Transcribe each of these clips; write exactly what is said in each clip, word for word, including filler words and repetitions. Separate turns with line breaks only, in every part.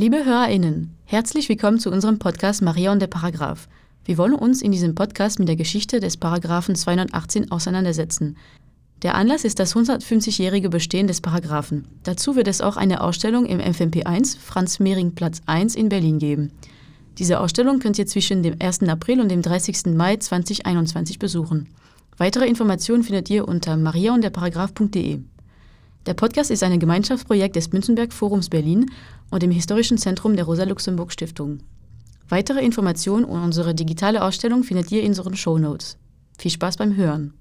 Liebe HörerInnen, herzlich willkommen zu unserem Podcast Maria und der Paragraph. Wir wollen uns in diesem Podcast mit der Geschichte des Paragraphen zweihundertachtzehn auseinandersetzen. Der Anlass ist das hundertfünfzigjährige Bestehen des Paragraphen. Dazu wird es auch eine Ausstellung im F M P eins, Franz-Mehring-Platz eins in Berlin geben. Diese Ausstellung könnt ihr zwischen dem ersten April und dem dreißigsten Mai zweitausendeinundzwanzig besuchen. Weitere Informationen findet ihr unter maria und der paragraph punkt de. Der Podcast ist ein Gemeinschaftsprojekt des Münzenberg Forums Berlin und dem Historischen Zentrum der Rosa-Luxemburg-Stiftung. Weitere Informationen und unsere digitale Ausstellung findet ihr in unseren Shownotes. Viel Spaß beim Hören!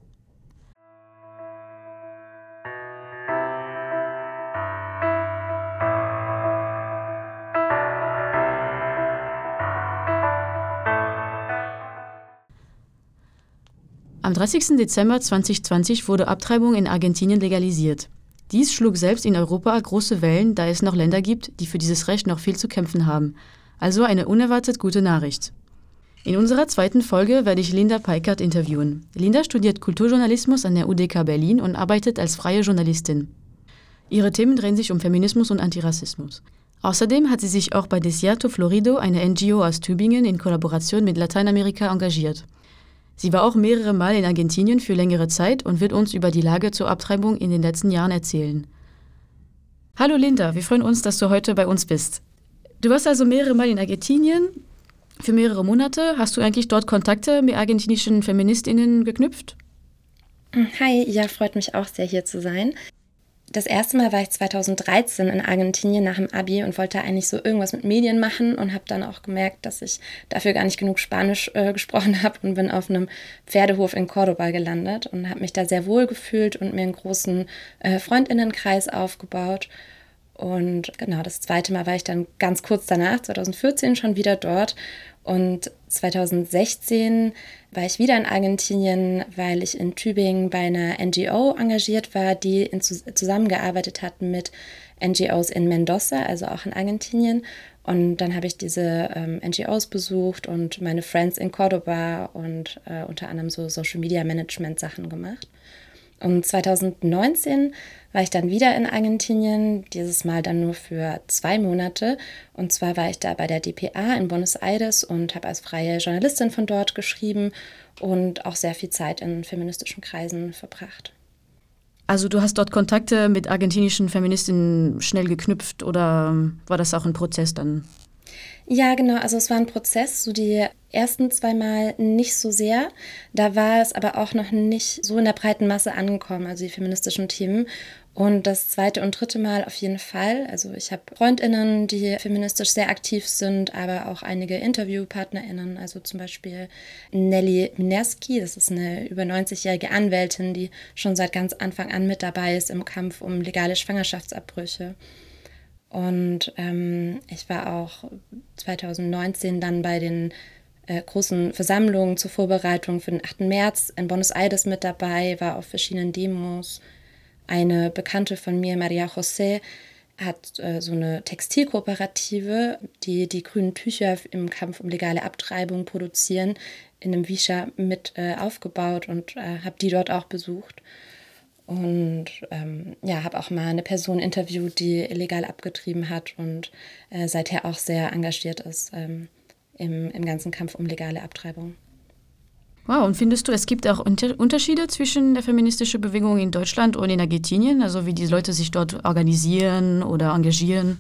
Am dreißigsten Dezember zweitausendzwanzig wurde Abtreibung in Argentinien legalisiert. Dies schlug selbst in Europa große Wellen, da es noch Länder gibt, die für dieses Recht noch viel zu kämpfen haben. Also eine unerwartet gute Nachricht. In unserer zweiten Folge werde ich Linda Peikert interviewen. Linda studiert Kulturjournalismus an der U D K Berlin und arbeitet als freie Journalistin. Ihre Themen drehen sich um Feminismus und Antirassismus. Außerdem hat sie sich auch bei Desierto Florido, eine N G O aus Tübingen, in Kollaboration mit Lateinamerika engagiert. Sie war auch mehrere Mal in Argentinien für längere Zeit und wird uns über die Lage zur Abtreibung in den letzten Jahren erzählen. Hallo Linda, wir freuen uns, dass du heute bei uns bist. Du warst also mehrere Mal in Argentinien für mehrere Monate. Hast du eigentlich dort Kontakte mit argentinischen FeministInnen geknüpft?
Hi, ja, freut mich auch sehr, hier zu sein. Das erste Mal war ich zweitausenddreizehn in Argentinien nach dem Abi und wollte eigentlich so irgendwas mit Medien machen und habe dann auch gemerkt, dass ich dafür gar nicht genug Spanisch äh, gesprochen habe und bin auf einem Pferdehof in Córdoba gelandet und habe mich da sehr wohl gefühlt und mir einen großen äh, FreundInnenkreis aufgebaut. Und genau, das zweite Mal war ich dann ganz kurz danach, zweitausendvierzehn, schon wieder dort. Und zweitausendsechzehn war ich wieder in Argentinien, weil ich in Tübingen bei einer N G O engagiert war, die in, zusammengearbeitet hat mit N G Os in Mendoza, also auch in Argentinien. Und dann habe ich diese ähm, N G Os besucht und meine Friends in Córdoba und äh, unter anderem so Social Media Management Sachen gemacht. Und zweitausendneunzehn war ich dann wieder in Argentinien, dieses Mal dann nur für zwei Monate. Und zwar war ich da bei der D P A in Buenos Aires und habe als freie Journalistin von dort geschrieben und auch sehr viel Zeit in feministischen Kreisen verbracht.
Also du hast dort Kontakte mit argentinischen Feministinnen schnell geknüpft oder war das auch ein Prozess dann?
Ja, genau. Also es war ein Prozess, so die ersten zwei Mal nicht so sehr. Da war es aber auch noch nicht so in der breiten Masse angekommen, also die feministischen Themen. Und das zweite und dritte Mal auf jeden Fall. Also ich habe FreundInnen, die feministisch sehr aktiv sind, aber auch einige InterviewpartnerInnen. Also zum Beispiel Nelly Minerski, das ist eine über neunzigjährige Anwältin, die schon seit ganz Anfang an mit dabei ist im Kampf um legale Schwangerschaftsabbrüche. Und ähm, ich war auch zweitausendneunzehn dann bei den äh, großen Versammlungen zur Vorbereitung für den achten März in Buenos Aires mit dabei, war auf verschiedenen Demos. Eine Bekannte von mir, Maria José, hat äh, so eine Textilkooperative, die die grünen Tücher im Kampf um legale Abtreibung produzieren, in einem Wischa mit äh, aufgebaut und äh, habe die dort auch besucht. Und ähm, ja, habe auch mal eine Person interviewt, die illegal abgetrieben hat und äh, seither auch sehr engagiert ist ähm, im, im ganzen Kampf um legale Abtreibung.
Wow, und findest du, es gibt auch Unter- Unterschiede zwischen der feministischen Bewegung in Deutschland und in Argentinien? Also wie die Leute sich dort organisieren oder engagieren?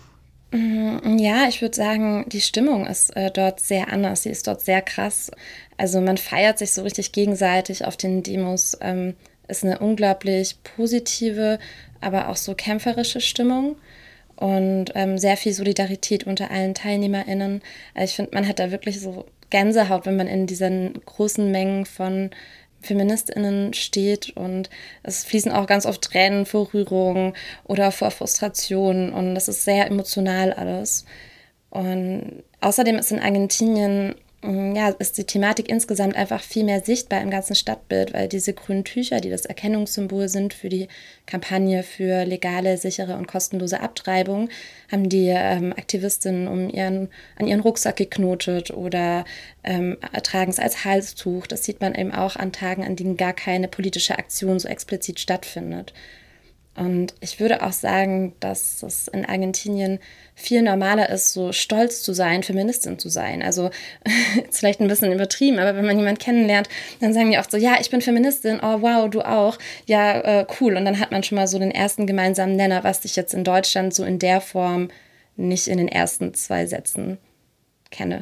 Ja, ich würde sagen, die Stimmung ist äh, dort sehr anders. Sie ist dort sehr krass. Also man feiert sich so richtig gegenseitig auf den Demos. Ähm, ist eine unglaublich positive, aber auch so kämpferische Stimmung und ähm, sehr viel Solidarität unter allen TeilnehmerInnen. Also ich finde, man hat da wirklich so Gänsehaut, wenn man in diesen großen Mengen von FeministInnen steht und es fließen auch ganz oft Tränen vor Rührung oder vor Frustration und das ist sehr emotional alles. Und außerdem ist in Argentinien ja, ist die Thematik insgesamt einfach viel mehr sichtbar im ganzen Stadtbild, weil diese grünen Tücher, die das Erkennungssymbol sind für die Kampagne für legale, sichere und kostenlose Abtreibung, haben die ähm, Aktivistinnen um ihren, an ihren Rucksack geknotet oder ähm, tragen es als Halstuch. Das sieht man eben auch an Tagen, an denen gar keine politische Aktion so explizit stattfindet. Und ich würde auch sagen, dass es in Argentinien viel normaler ist, so stolz zu sein, Feministin zu sein. Also ist vielleicht ein bisschen übertrieben, aber wenn man jemanden kennenlernt, dann sagen die oft so, ja, ich bin Feministin, oh wow, du auch, ja, äh, cool. Und dann hat man schon mal so den ersten gemeinsamen Nenner, was ich jetzt in Deutschland so in der Form nicht in den ersten zwei Sätzen kenne.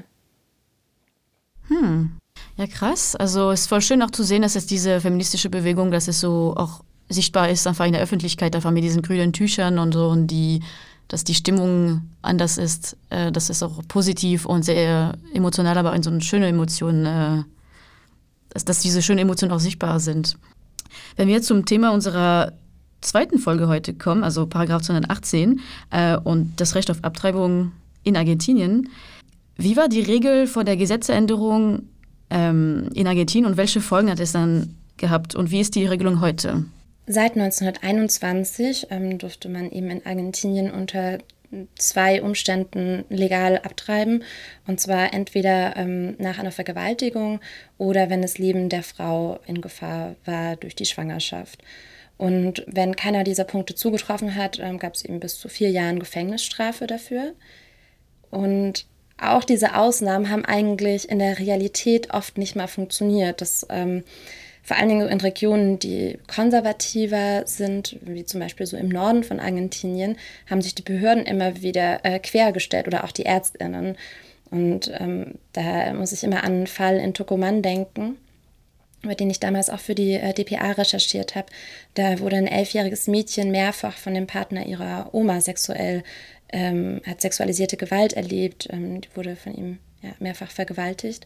Hm, ja krass. Also es ist voll schön auch zu sehen, dass es diese feministische Bewegung, dass es so auch sichtbar ist, einfach in der Öffentlichkeit, einfach mit diesen grünen Tüchern und so, und die, dass die Stimmung anders ist, äh, das ist auch positiv und sehr emotional, aber in so eine schöne Emotion, äh, dass, dass diese schönen Emotionen auch sichtbar sind. Wenn wir jetzt zum Thema unserer zweiten Folge heute kommen, also Paragraph zweihundertachtzehn äh, und das Recht auf Abtreibung in Argentinien, wie war die Regel vor der Gesetzesänderung ähm, in Argentinien und welche Folgen hat es dann gehabt und wie ist die Regelung heute?
Seit neunzehnhunderteinundzwanzig ähm, durfte man eben in Argentinien unter zwei Umständen legal abtreiben. Und zwar entweder ähm, nach einer Vergewaltigung oder wenn das Leben der Frau in Gefahr war durch die Schwangerschaft. Und wenn keiner dieser Punkte zugetroffen hat, ähm, gab es eben bis zu vier Jahren Gefängnisstrafe dafür. Und auch diese Ausnahmen haben eigentlich in der Realität oft nicht mal funktioniert. Das ähm, Vor allen Dingen in Regionen, die konservativer sind, wie zum Beispiel so im Norden von Argentinien, haben sich die Behörden immer wieder äh, quergestellt oder auch die ÄrztInnen. Und ähm, da muss ich immer an einen Fall in Tucumán denken, über den ich damals auch für die äh, D P A recherchiert habe. Da wurde ein elfjähriges Mädchen mehrfach von dem Partner ihrer Oma sexuell, ähm, hat sexualisierte Gewalt erlebt. Ähm, die wurde von ihm ja, mehrfach vergewaltigt.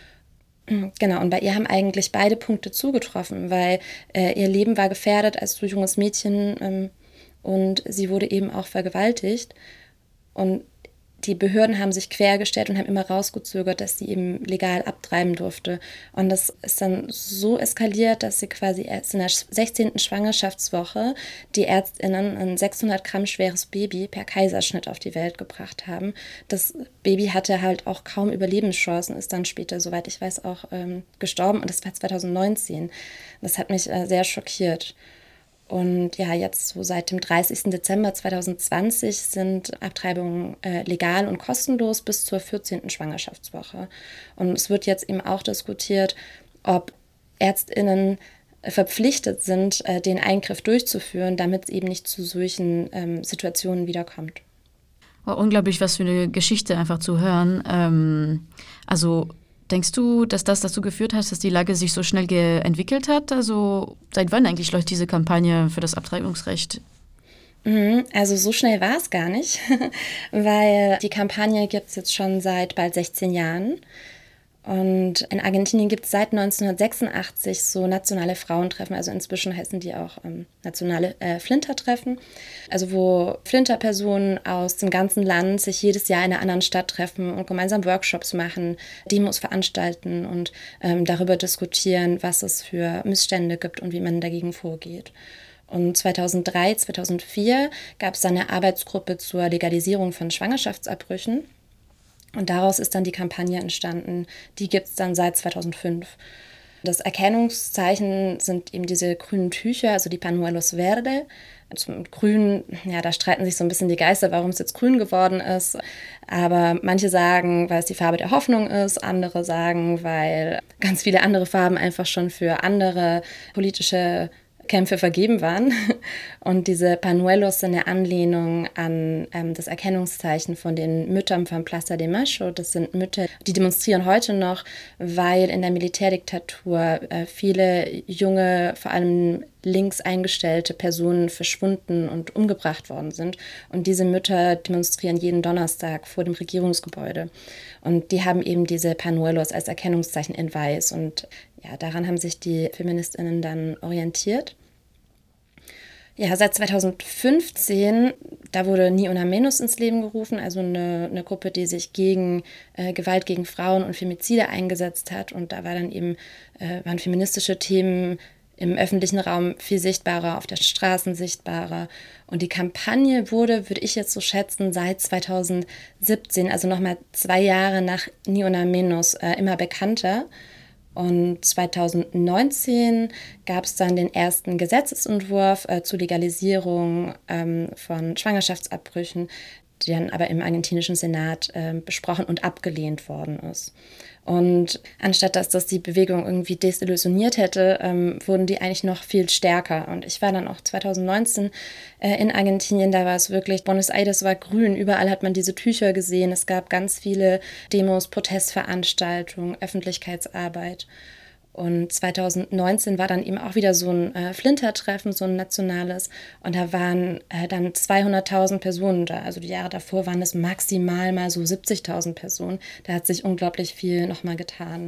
Genau, und bei ihr haben eigentlich beide Punkte zugetroffen, weil äh, ihr Leben war gefährdet als so junges Mädchen ähm, und sie wurde eben auch vergewaltigt. Und die Behörden haben sich quergestellt und haben immer rausgezögert, dass sie eben legal abtreiben durfte. Und das ist dann so eskaliert, dass sie quasi erst in der sechzehnten Schwangerschaftswoche die ÄrztInnen ein sechshundert Gramm schweres Baby per Kaiserschnitt auf die Welt gebracht haben. Das Baby hatte halt auch kaum Überlebenschancen, ist dann später, soweit ich weiß, auch ähm, gestorben. Und das war zweitausendneunzehn. Das hat mich äh, sehr schockiert. Und ja, jetzt so seit dem dreißigsten Dezember zweitausendzwanzig sind Abtreibungen äh, legal und kostenlos bis zur vierzehnten Schwangerschaftswoche. Und es wird jetzt eben auch diskutiert, ob ÄrztInnen verpflichtet sind, äh, den Eingriff durchzuführen, damit es eben nicht zu solchen ähm, Situationen wiederkommt.
War unglaublich, was für eine Geschichte einfach zu hören. Ähm, also denkst du, dass das dazu geführt hat, dass die Lage sich so schnell ge- entwickelt hat? Also seit wann eigentlich läuft diese Kampagne für das Abtreibungsrecht?
Also so schnell war es gar nicht, weil die Kampagne gibt es jetzt schon seit bald sechzehn Jahren. Und in Argentinien gibt es seit neunzehnhundertsechsundachtzig so nationale Frauentreffen, also inzwischen heißen die auch ähm, nationale äh, Flintertreffen, also wo Flinterpersonen aus dem ganzen Land sich jedes Jahr in einer anderen Stadt treffen und gemeinsam Workshops machen, Demos veranstalten und ähm, darüber diskutieren, was es für Missstände gibt und wie man dagegen vorgeht. Und zweitausenddrei, zweitausendvier gab es dann eine Arbeitsgruppe zur Legalisierung von Schwangerschaftsabbrüchen. Und daraus ist dann die Kampagne entstanden. Die gibt es dann seit zweitausendfünf. Das Erkennungszeichen sind eben diese grünen Tücher, also die Pañuelos Verde. Zum Grün, ja, da streiten sich so ein bisschen die Geister, warum es jetzt grün geworden ist. Aber manche sagen, weil es die Farbe der Hoffnung ist. Andere sagen, weil ganz viele andere Farben einfach schon für andere politische Kämpfe vergeben waren. Und diese Pañuelos sind eine Anlehnung an ähm, das Erkennungszeichen von den Müttern von Plaza de Mayo. Das sind Mütter, die demonstrieren heute noch, weil in der Militärdiktatur äh, viele junge, vor allem links eingestellte Personen verschwunden und umgebracht worden sind. Und diese Mütter demonstrieren jeden Donnerstag vor dem Regierungsgebäude. Und die haben eben diese Pañuelos als Erkennungszeichen in Weiß. Und ja, daran haben sich die FeministInnen dann orientiert. Ja, seit zweitausendfünfzehn, da wurde Ni Una Menos ins Leben gerufen, also eine, eine Gruppe, die sich gegen äh, Gewalt gegen Frauen und Femizide eingesetzt hat. Und da war dann eben, äh, waren feministische Themen im öffentlichen Raum viel sichtbarer, auf der Straßen sichtbarer. Und die Kampagne wurde, würde ich jetzt so schätzen, seit zweitausendsiebzehn, also nochmal zwei Jahre nach Ni Una Menos, äh, immer bekannter. Und zweitausendneunzehn gab es dann den ersten Gesetzesentwurf äh, zur Legalisierung ähm, von Schwangerschaftsabbrüchen, der dann aber im argentinischen Senat äh, besprochen und abgelehnt worden ist. Und anstatt dass das die Bewegung irgendwie desillusioniert hätte, ähm, wurden die eigentlich noch viel stärker. Und ich war dann auch zweitausendneunzehn äh, in Argentinien, da war es wirklich, Buenos Aires war grün, überall hat man diese Tücher gesehen. Es gab ganz viele Demos, Protestveranstaltungen, Öffentlichkeitsarbeit. Und zweitausendneunzehn war dann eben auch wieder so ein äh, Flintertreffen, so ein nationales. Und da waren äh, dann zweihunderttausend Personen da. Also die Jahre davor waren es maximal mal so siebzigtausend Personen. Da hat sich unglaublich viel nochmal getan.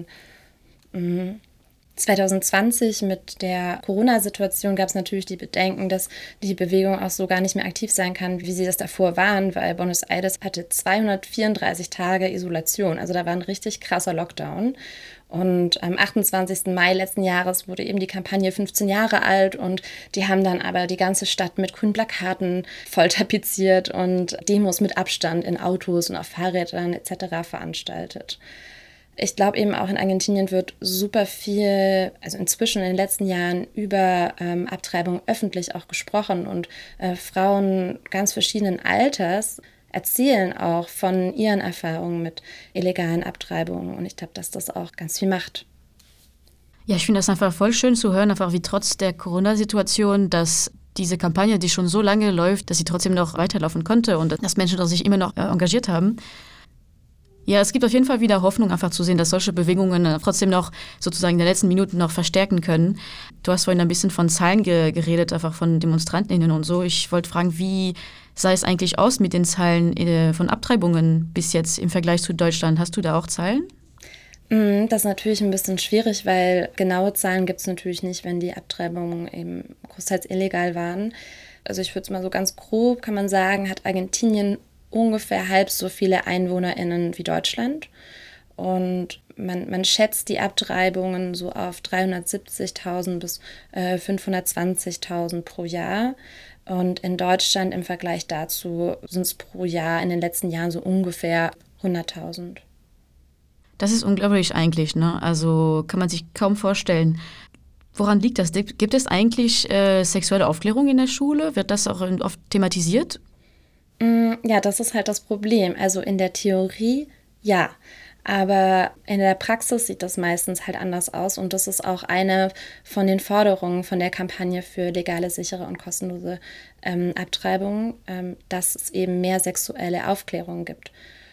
Mhm. zwanzig zwanzig mit der Corona-Situation gab es natürlich die Bedenken, dass die Bewegung auch so gar nicht mehr aktiv sein kann, wie sie das davor waren, weil Buenos Aires hatte zweihundertvierunddreißig Tage Isolation. Also da war ein richtig krasser Lockdown. Und am achtundzwanzigsten Mai letzten Jahres wurde eben die Kampagne fünfzehn Jahre alt und die haben dann aber die ganze Stadt mit grünen Plakaten voll tapeziert und Demos mit Abstand in Autos und auf Fahrrädern et cetera veranstaltet. Ich glaube eben auch in Argentinien wird super viel, also inzwischen in den letzten Jahren über ähm, Abtreibung öffentlich auch gesprochen und äh, Frauen ganz verschiedenen Alters erzählen auch von ihren Erfahrungen mit illegalen Abtreibungen und ich glaube, dass das auch ganz viel macht.
Ja, ich finde das einfach voll schön zu hören, einfach wie trotz der Corona-Situation, dass diese Kampagne, die schon so lange läuft, dass sie trotzdem noch weiterlaufen konnte und dass Menschen sich immer noch äh, engagiert haben. Ja, es gibt auf jeden Fall wieder Hoffnung, einfach zu sehen, dass solche Bewegungen trotzdem noch sozusagen in den letzten Minuten noch verstärken können. Du hast vorhin ein bisschen von Zahlen ge- geredet, einfach von DemonstrantInnen und so. Ich wollte fragen, wie sah es eigentlich aus mit den Zahlen äh, von Abtreibungen bis jetzt im Vergleich zu Deutschland? Hast du da auch Zahlen?
Das ist natürlich ein bisschen schwierig, weil genaue Zahlen gibt es natürlich nicht, wenn die Abtreibungen eben großteils illegal waren. Also ich würde es mal so ganz grob, kann man sagen, hat Argentinien ungefähr halb so viele EinwohnerInnen wie Deutschland. Und man, man schätzt die Abtreibungen so auf dreihundertsiebzigtausend bis äh, fünfhundertzwanzigtausend pro Jahr. Und in Deutschland im Vergleich dazu sind es pro Jahr in den letzten Jahren so ungefähr hunderttausend.
Das ist unglaublich eigentlich, ne? Also kann man sich kaum vorstellen. Woran liegt das? Gibt es eigentlich äh, sexuelle Aufklärung in der Schule? Wird das auch oft thematisiert?
Ja, das ist halt das Problem. Also in der Theorie ja, aber in der Praxis sieht das meistens halt anders aus und das ist auch eine von den Forderungen von der Kampagne für legale, sichere und kostenlose ähm, Abtreibung, ähm, dass es eben mehr sexuelle Aufklärung gibt.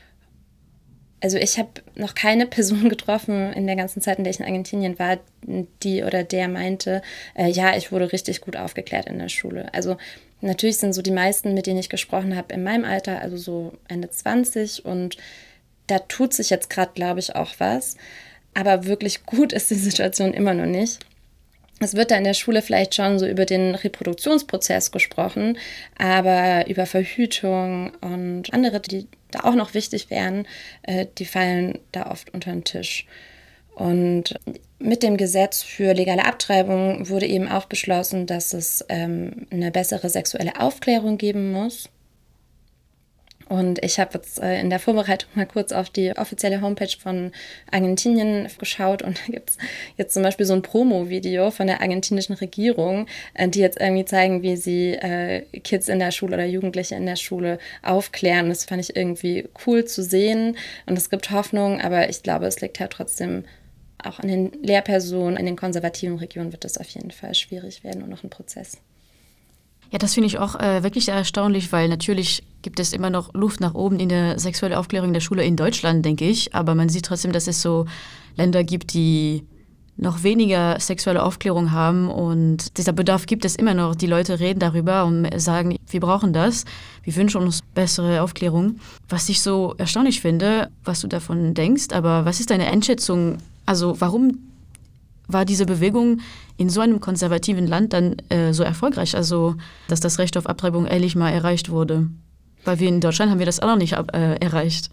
Also ich habe noch keine Person getroffen in der ganzen Zeit, in der ich in Argentinien war, die oder der meinte, äh, ja, ich wurde richtig gut aufgeklärt in der Schule. Also natürlich sind so die meisten, mit denen ich gesprochen habe, in meinem Alter, also so Ende zwanzig und da tut sich jetzt gerade, glaube ich, auch was. Aber wirklich gut ist die Situation immer noch nicht. Es wird da in der Schule vielleicht schon so über den Reproduktionsprozess gesprochen, aber über Verhütung und andere, die da auch noch wichtig wären, äh, die fallen da oft unter den Tisch. Und mit dem Gesetz für legale Abtreibung wurde eben auch beschlossen, dass es ähm, eine bessere sexuelle Aufklärung geben muss. Und ich habe jetzt äh, in der Vorbereitung mal kurz auf die offizielle Homepage von Argentinien geschaut und da gibt es jetzt zum Beispiel so ein Promo-Video von der argentinischen Regierung, äh, die jetzt irgendwie zeigen, wie sie äh, Kids in der Schule oder Jugendliche in der Schule aufklären. Das fand ich irgendwie cool zu sehen und es gibt Hoffnung, aber ich glaube, es liegt halt trotzdem auch an den Lehrpersonen, in den konservativen Regionen wird das auf jeden Fall schwierig werden und noch ein Prozess.
Ja, das finde ich auch äh, wirklich sehr erstaunlich, weil natürlich gibt es immer noch Luft nach oben in der sexuellen Aufklärung in der Schule in Deutschland, denke ich. Aber man sieht trotzdem, dass es so Länder gibt, die noch weniger sexuelle Aufklärung haben. Und dieser Bedarf gibt es immer noch. Die Leute reden darüber und sagen, wir brauchen das. Wir wünschen uns bessere Aufklärung. Was ich so erstaunlich finde, was du davon denkst. Aber was ist deine Einschätzung? Also warum war diese Bewegung in so einem konservativen Land dann äh, so erfolgreich, also dass das Recht auf Abtreibung ehrlich mal erreicht wurde? Weil wir in Deutschland haben wir das auch noch nicht ab, äh, erreicht.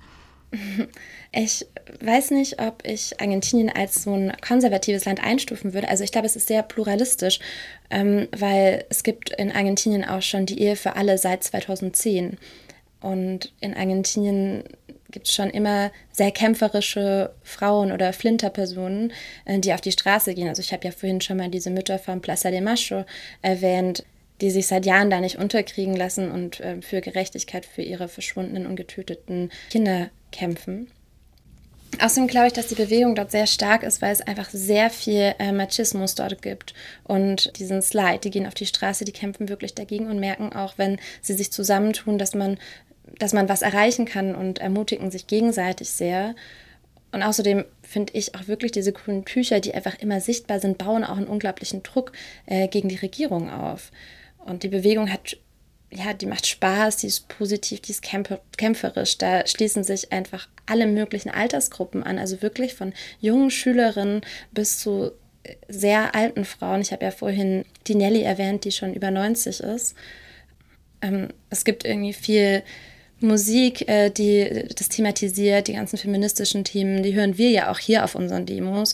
Ich weiß nicht, ob ich Argentinien als so ein konservatives Land einstufen würde. Also ich glaube, es ist sehr pluralistisch, ähm, weil es gibt in Argentinien auch schon die Ehe für alle seit zweitausendzehn. Und in Argentinien gibt es schon immer sehr kämpferische Frauen oder Flinterpersonen, die auf die Straße gehen. Also ich habe ja vorhin schon mal diese Mütter von Plaza de Mayo erwähnt, die sich seit Jahren da nicht unterkriegen lassen und für Gerechtigkeit für ihre verschwundenen und getöteten Kinder kämpfen. Außerdem glaube ich, dass die Bewegung dort sehr stark ist, weil es einfach sehr viel äh, Machismus dort gibt. Und diesen Slide, die gehen auf die Straße, die kämpfen wirklich dagegen und merken auch, wenn sie sich zusammentun, dass man, dass man was erreichen kann und ermutigen sich gegenseitig sehr. Und außerdem finde ich auch wirklich diese grünen Tücher, die einfach immer sichtbar sind, bauen auch einen unglaublichen Druck äh, gegen die Regierung auf. Und die Bewegung hat Ja, die macht Spaß, die ist positiv, die ist kämpferisch. Da schließen sich einfach alle möglichen Altersgruppen an, also wirklich von jungen Schülerinnen bis zu sehr alten Frauen. Ich habe ja vorhin die Nelly erwähnt, die schon über neunzig ist. Ähm, es gibt irgendwie viel Musik, äh, die das thematisiert, die ganzen feministischen Themen, die hören wir ja auch hier auf unseren Demos.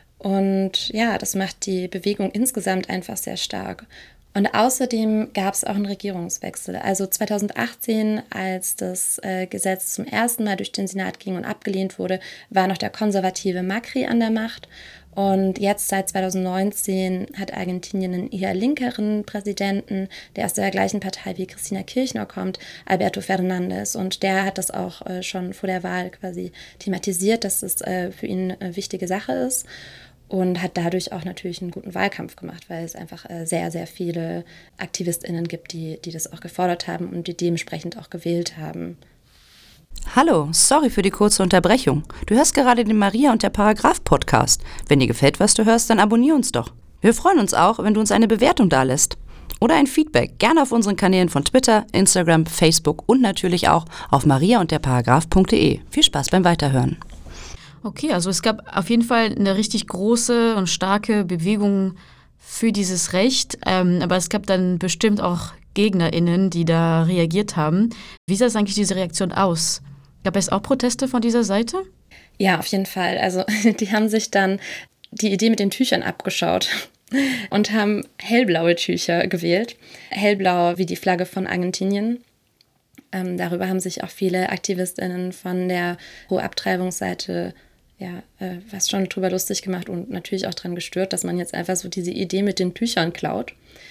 Und ja, das macht die Bewegung insgesamt einfach sehr stark. Und außerdem gab es auch einen Regierungswechsel. Also zweitausendachtzehn, als das äh, Gesetz zum ersten Mal durch den Senat ging und abgelehnt wurde, war noch der konservative Macri an der Macht. Und jetzt seit zweitausendneunzehn hat Argentinien einen eher linkeren Präsidenten, der aus der gleichen Partei wie Cristina Kirchner kommt, Alberto Fernández. Und der hat das auch äh, schon vor der Wahl quasi thematisiert, dass es äh, für ihn eine wichtige Sache ist. Und hat dadurch auch natürlich einen guten Wahlkampf gemacht, weil es einfach sehr, sehr viele AktivistInnen gibt, die, die das auch gefordert haben und die dementsprechend auch gewählt haben.
Hallo, sorry für die kurze Unterbrechung. Du hörst gerade den Maria und der Paragraph Podcast. Wenn dir gefällt, was du hörst, dann abonnier uns doch. Wir freuen uns auch, wenn du uns eine Bewertung dalässt. Oder ein Feedback, gerne auf unseren Kanälen von Twitter, Instagram, Facebook und natürlich auch auf maria und der paragraph punkt de. Viel Spaß beim Weiterhören.
Okay, also es gab auf jeden Fall eine richtig große und starke Bewegung für dieses Recht, ähm, aber es gab dann bestimmt auch GegnerInnen, die da reagiert haben. Wie sah es eigentlich diese Reaktion aus? Gab es auch Proteste von dieser Seite?
Ja, auf jeden Fall. Also die haben sich dann die Idee mit den Tüchern abgeschaut und haben hellblaue Tücher gewählt. Hellblau wie die Flagge von Argentinien. Ähm, darüber haben sich auch viele AktivistInnen von der Pro-Abtreibungsseite ja, äh, fast schon drüber lustig gemacht und natürlich auch dran gestört, dass man jetzt einfach so diese Idee mit den Tüchern klaut.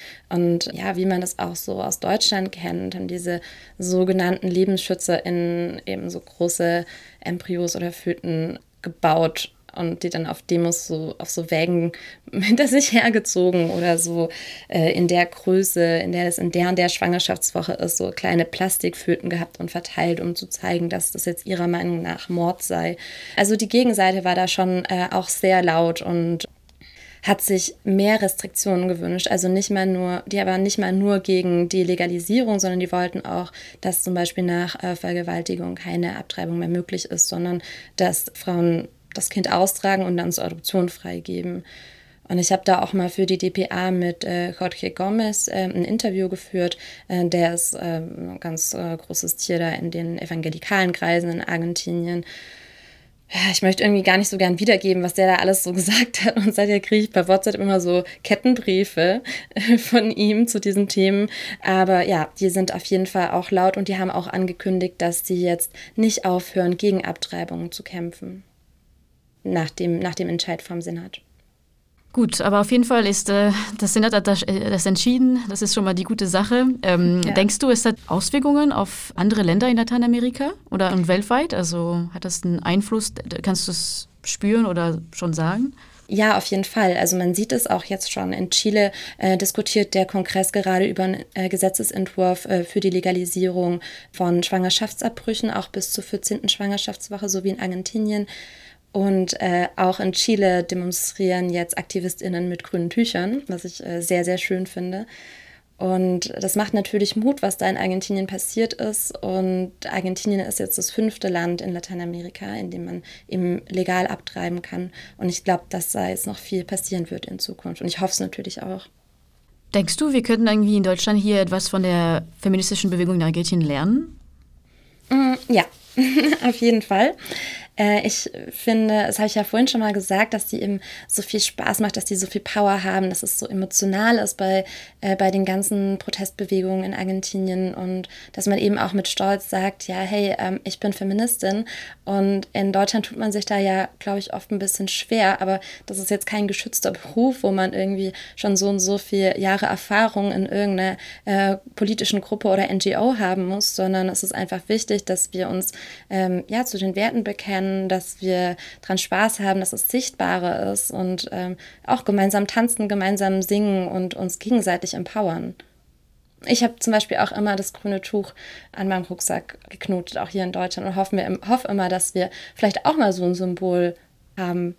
Und ja, wie man das auch so aus Deutschland kennt, haben diese sogenannten LebensschützerInnen eben so große Embryos oder Föten gebaut und die dann auf Demos so auf so Wägen hinter sich hergezogen oder so äh, in der Größe, in der es in der und der Schwangerschaftswoche ist, so kleine Plastikföten gehabt und verteilt, um zu zeigen, dass das jetzt ihrer Meinung nach Mord sei. Also die Gegenseite war da schon äh, auch sehr laut und hat sich mehr Restriktionen gewünscht, also nicht mal nur, die aber nicht mal nur gegen die Legalisierung, sondern die wollten auch, dass zum Beispiel nach äh, Vergewaltigung keine Abtreibung mehr möglich ist, sondern dass Frauen das Kind austragen und dann zur Adoption freigeben. Und ich habe da auch mal für die D P A mit äh, Jorge Gomez äh, ein Interview geführt. Äh, der ist äh, ein ganz äh, großes Tier da in den evangelikalen Kreisen in Argentinien. Ja, ich möchte irgendwie gar nicht so gern wiedergeben, was der da alles so gesagt hat. Und seitdem kriege ich per WhatsApp immer so Kettenbriefe von ihm zu diesen Themen. Aber ja, die sind auf jeden Fall auch laut und die haben auch angekündigt, dass sie jetzt nicht aufhören, gegen Abtreibungen zu kämpfen. Nach dem, nach dem Entscheid vom Senat.
Gut, aber auf jeden Fall ist äh, das Senat hat das, äh, das entschieden. Das ist schon mal die gute Sache. Ähm, ja. Denkst du, es hat Auswirkungen auf andere Länder in Lateinamerika oder weltweit? Also hat das einen Einfluss? Kannst du es spüren oder schon sagen?
Ja, auf jeden Fall. Also man sieht es auch jetzt schon. In Chile äh, diskutiert der Kongress gerade über einen äh, Gesetzesentwurf äh, für die Legalisierung von Schwangerschaftsabbrüchen, auch bis zur vierzehnten Schwangerschaftswoche, so wie in Argentinien. Und äh, auch in Chile demonstrieren jetzt AktivistInnen mit grünen Tüchern, was ich äh, sehr, sehr schön finde. Und das macht natürlich Mut, was da in Argentinien passiert ist. Und Argentinien ist jetzt das fünfte Land in Lateinamerika, in dem man eben legal abtreiben kann. Und ich glaube, dass da jetzt noch viel passieren wird in Zukunft. Und ich hoffe es natürlich auch.
Denkst du, wir könnten irgendwie in Deutschland hier etwas von der feministischen Bewegung in Argentinien lernen?
Mm, ja, auf jeden Fall. Äh, ich finde, das habe ich ja vorhin schon mal gesagt, dass die eben so viel Spaß macht, dass die so viel Power haben, dass es so emotional ist bei, äh, bei den ganzen Protestbewegungen in Argentinien und dass man eben auch mit Stolz sagt, ja, hey, ähm, ich bin Feministin. Und in Deutschland tut man sich da ja, glaube ich, oft ein bisschen schwer, aber das ist jetzt kein geschützter Beruf, wo man irgendwie schon so und so viele Jahre Erfahrung in irgendeiner äh, politischen Gruppe oder N G O haben muss, sondern es ist einfach wichtig, dass wir uns ähm, ja, zu den Werten bekennen, dass wir dran Spaß haben, dass es sichtbarer ist und ähm, auch gemeinsam tanzen, gemeinsam singen und uns gegenseitig empowern. Ich habe zum Beispiel auch immer das grüne Tuch an meinem Rucksack geknotet, auch hier in Deutschland, und hoffe, mir, hoffe immer, dass wir vielleicht auch mal so ein Symbol haben.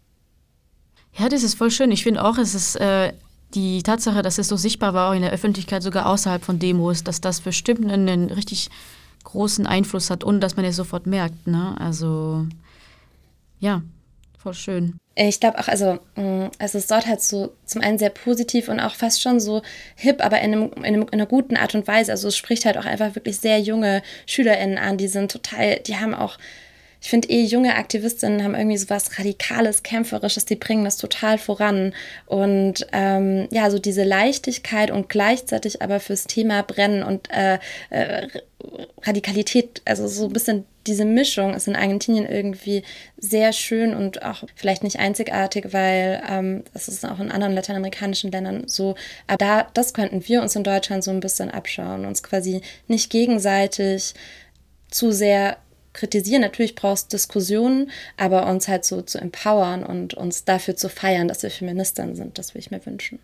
Ja, das ist voll schön. Ich finde auch, es ist äh, die Tatsache, dass es so sichtbar war, auch in der Öffentlichkeit, sogar außerhalb von Demos, dass das bestimmt einen richtig großen Einfluss hat, ohne dass man es sofort merkt. Ne? Also, ja, voll schön.
Ich glaube auch, also es ist dort halt so zum einen sehr positiv und auch fast schon so hip, aber in, einem, in, einem, in einer guten Art und Weise. Also es spricht halt auch einfach wirklich sehr junge SchülerInnen an, die sind total, die haben auch, ich finde eh, junge Aktivistinnen haben irgendwie so was Radikales, Kämpferisches, die bringen das total voran. Und ähm, ja, so diese Leichtigkeit und gleichzeitig aber fürs Thema brennen und äh, äh, Radikalität, also so ein bisschen diese Mischung ist in Argentinien irgendwie sehr schön und auch vielleicht nicht einzigartig, weil ähm, das ist auch in anderen lateinamerikanischen Ländern so. Aber da, das könnten wir uns in Deutschland so ein bisschen abschauen, uns quasi nicht gegenseitig zu sehr kritisieren. Natürlich brauchst du Diskussionen, aber uns halt so zu empowern und uns dafür zu feiern, dass wir Feministinnen sind, das würde ich mir wünschen.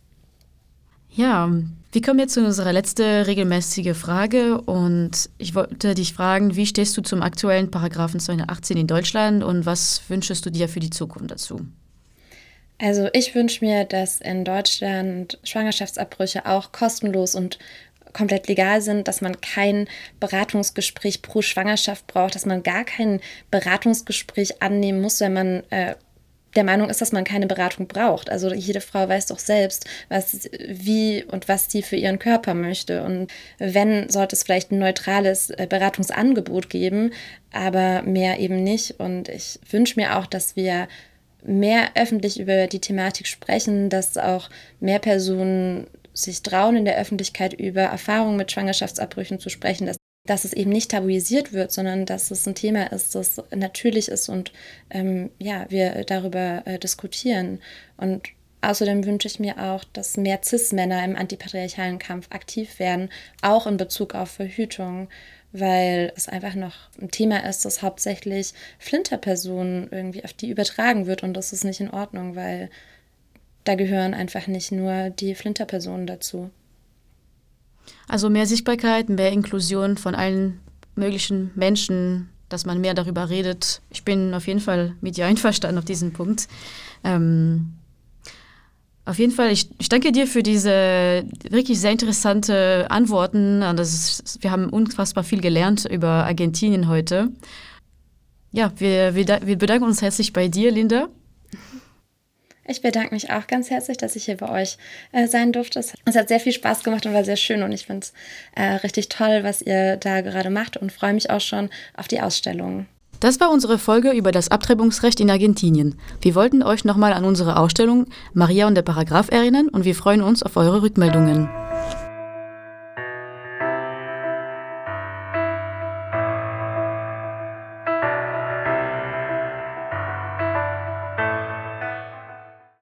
Ja, wir kommen jetzt zu unserer letzten regelmäßigen Frage und ich wollte dich fragen, wie stehst du zum aktuellen Paragraphen zweihundertachtzehn in Deutschland und was wünschst du dir für die Zukunft dazu?
Also ich wünsche mir, dass in Deutschland Schwangerschaftsabbrüche auch kostenlos und komplett legal sind, dass man kein Beratungsgespräch pro Schwangerschaft braucht, dass man gar kein Beratungsgespräch annehmen muss, wenn man äh, der Meinung ist, dass man keine Beratung braucht. Also jede Frau weiß doch selbst, was, wie und was sie für ihren Körper möchte. Und wenn, sollte es vielleicht ein neutrales Beratungsangebot geben, aber mehr eben nicht. Und ich wünsche mir auch, dass wir mehr öffentlich über die Thematik sprechen, dass auch mehr Personen sich trauen, in der Öffentlichkeit über Erfahrungen mit Schwangerschaftsabbrüchen zu sprechen, dass dass es eben nicht tabuisiert wird, sondern dass es ein Thema ist, das natürlich ist und ähm, ja, wir darüber äh, diskutieren. Und außerdem wünsche ich mir auch, dass mehr Cis-Männer im antipatriarchalen Kampf aktiv werden, auch in Bezug auf Verhütung, weil es einfach noch ein Thema ist, das hauptsächlich Flinterpersonen irgendwie auf die übertragen wird und das ist nicht in Ordnung, weil da gehören einfach nicht nur die Flinterpersonen dazu.
Also mehr Sichtbarkeit, mehr Inklusion von allen möglichen Menschen, dass man mehr darüber redet. Ich bin auf jeden Fall mit dir einverstanden auf diesen Punkt. Ähm, auf jeden Fall, ich, ich danke dir für diese wirklich sehr interessante Antworten. Das ist, wir haben unfassbar viel gelernt über Argentinien heute. Ja, wir, wir, wir bedanken uns herzlich bei dir, Linda.
Ich bedanke mich auch ganz herzlich, dass ich hier bei euch äh, sein durfte. Es hat sehr viel Spaß gemacht und war sehr schön und ich finde es äh, richtig toll, was ihr da gerade macht und freue mich auch schon auf die Ausstellung.
Das war unsere Folge über das Abtreibungsrecht in Argentinien. Wir wollten euch nochmal an unsere Ausstellung Maria und der Paragraph erinnern und wir freuen uns auf eure Rückmeldungen.